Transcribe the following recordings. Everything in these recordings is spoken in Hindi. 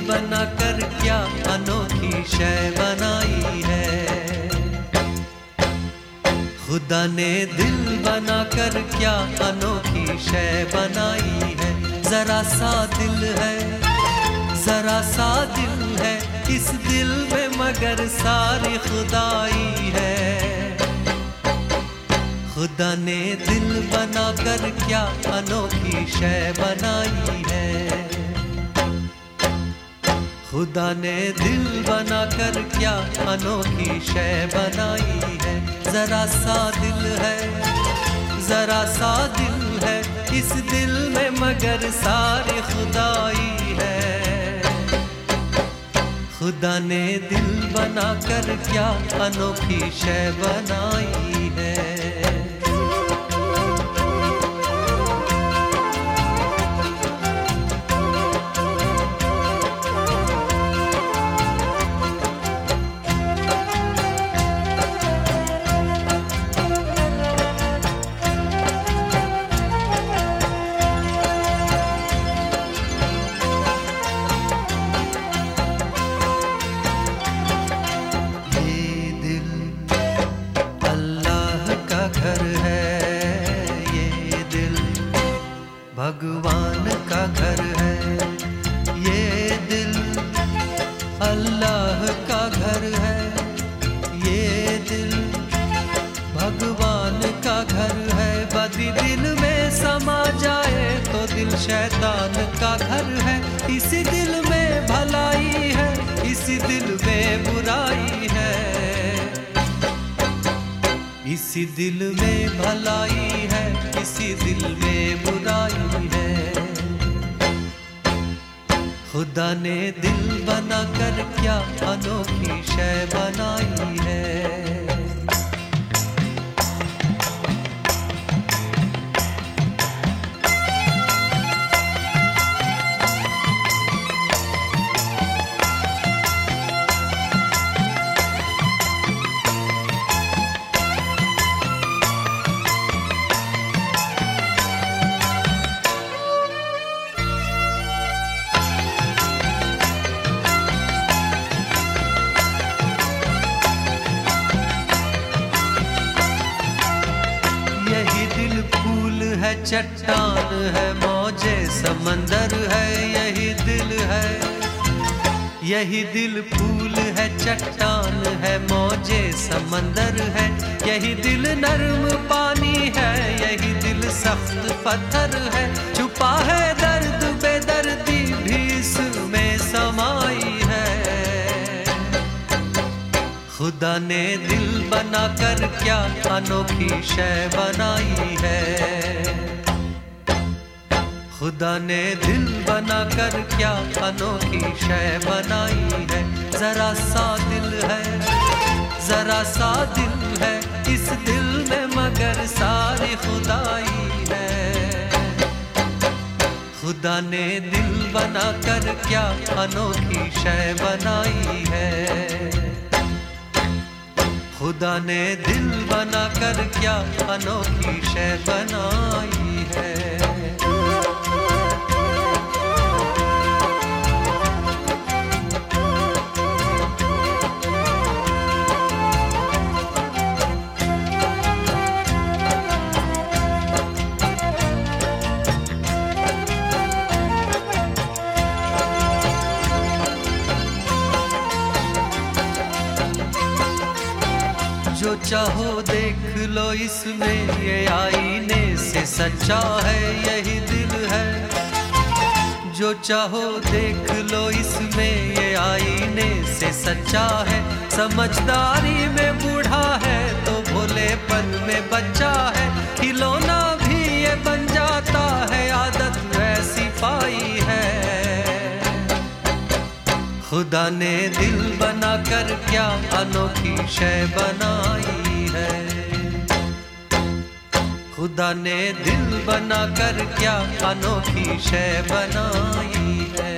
बना कर क्या अनोखी शय बनाई है। खुदा ने दिल बना कर क्या अनोखी शय बनाई है। जरा सा दिल है, जरा सा दिल है, इस दिल में मगर सारी खुदाई है। खुदा ने दिल बना कर क्या अनोखी शय बनाई है। खुदा ने दिल बना कर क्या अनोखी शय बनाई है। जरा सा दिल है, जरा सा दिल है, इस दिल में मगर सारी खुदाई है। खुदा ने दिल बना कर क्या अनोखी शय बनाई है। भगवान का घर है ये दिल, अल्लाह का घर है ये दिल, भगवान का घर है। बदी दिल में समा जाए तो दिल शैतान का घर है। इसी दिल में भलाई है, इसी दिल में बुराई है। इसी दिल में भलाई है, इसी दिल में बुराई है। खुदा ने दिल बना कर क्या अनोखी शय बनाई है। चट्टान है मौजे समंदर है, यही दिल है। यही दिल फूल है, चट्टान है, मौजे समंदर है। यही दिल नर्म पानी है, यही दिल सख्त पत्थर है। छुपा है दर्द बेदर्दी भी इसमें समाई है। खुदा ने दिल बना कर क्या अनोखी शय बनाई है। खुदा ने दिल बना कर क्या अनोखी शय बनाई है। जरा सा दिल है, जरा सा दिल है, इस दिल में मगर सारी खुदाई है। खुदा ने दिल बना कर क्या अनोखी शय बनाई है। खुदा ने दिल बना कर क्या अनोखी शय बनाई है। जो चाहो देख लो इसमें, ये आईने से सच्चा है, यही दिल है। जो चाहो देख लो इसमें, ये आईने से सच्चा है। समझदारी में बूढ़ा है तो भोलेपन में बच्चा है। खिलौना भी ये बन जाता है, आदत वैसी पाई है। खुदा ने दिल बना कर क्या अनोखी शय बनाई है। खुदा ने दिल बना कर क्या अनोखी शय बनाई है।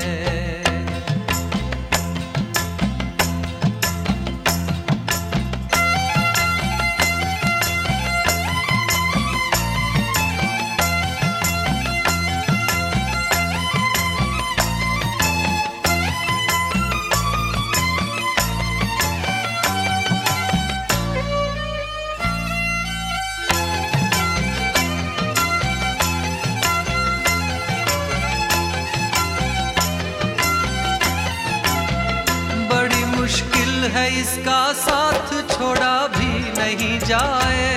इसका साथ छोड़ा भी नहीं जाए।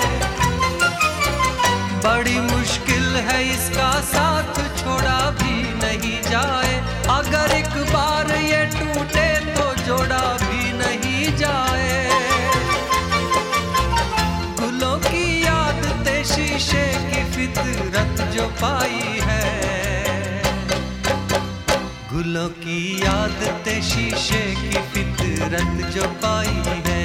बड़ी मुश्किल है इसका साथ छोड़ा भी नहीं जाए। अगर एक बार ये टूटे तो जोड़ा भी नहीं जाए। गुलों की आदतें शीशे की फितरत जो पाई है, गुलों की आदतें शीशे की फितरत जो पाई है।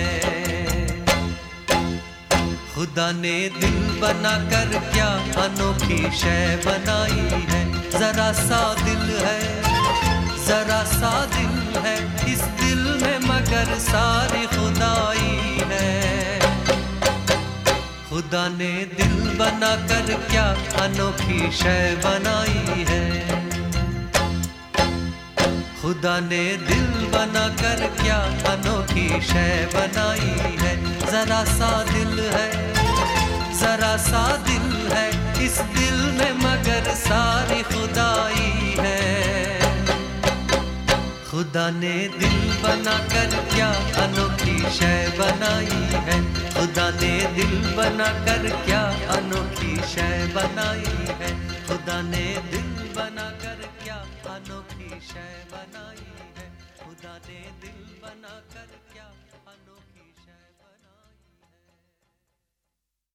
खुदा ने दिल बनाकर क्या अनोखी शय बनाई है। जरा सा दिल है, जरा सा दिल है, इस दिल में मगर सारी खुदाई है। खुदा ने दिल बनाकर क्या अनोखी शय बनाई है। खुदा ने दिल बनाकर क्या अनोखी शय बनाई है। जरा सा दिल है, जरा सा दिल है, इस दिल में मगर सारी खुदाई है। खुदा ने दिल बनाकर क्या अनोखी शय बनाई है। खुदा ने दिल बनाकर क्या अनोखी शय बनाई है। खुदा ने दिल बनाकर क्या अनोखी शय बनाई है। खुदा ने दिल बनाकर